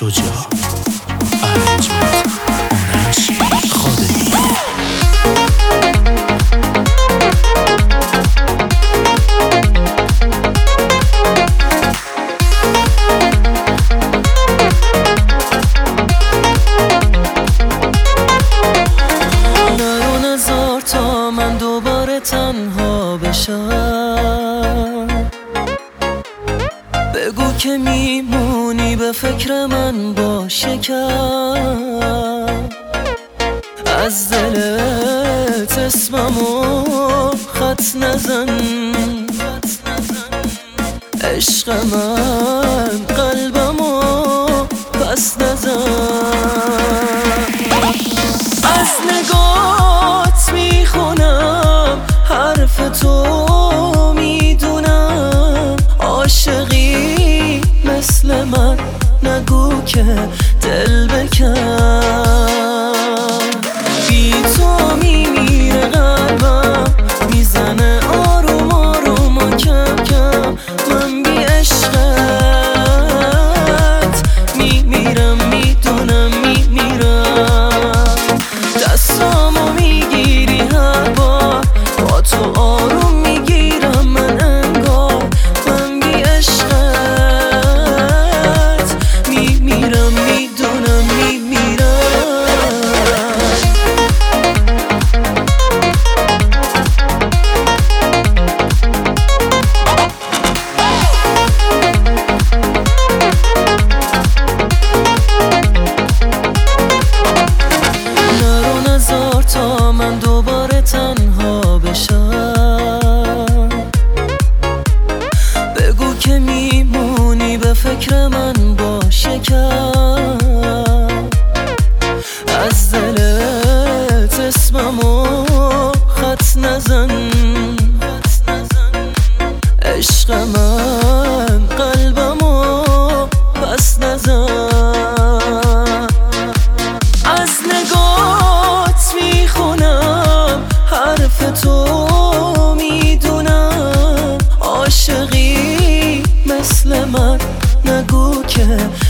شجاع ارنجمنت آرش خادمی. نرو نذار تا من دوباره تنها بشم، بگو که میمونی به فکر من با شکم. از دلت اسممو خط نزن، عشق من قلبمو پس نزن. از نگات میخونم حرف تو، میدونم عاشقی مثل من نگو که دل بکن. بی تو میمیره قلبم، میزنه آروم آروم و کم کم. من بی عشقت میمیرم، میدونم میمیرم. دستامو میگیری هر بار، با تو آروم میگیرم من انگار. من بی عشقت میمیرم، میدونم میمیرم. نرو نذار تا من دوباره تنها بشم، بگو که میمونی به فکر من با شکم. از دلت اسممو خط نزن، عشق من قلبمو پس نزن. از نگات میخونم حرف تو، میدونم عاشقی مثل من نگو که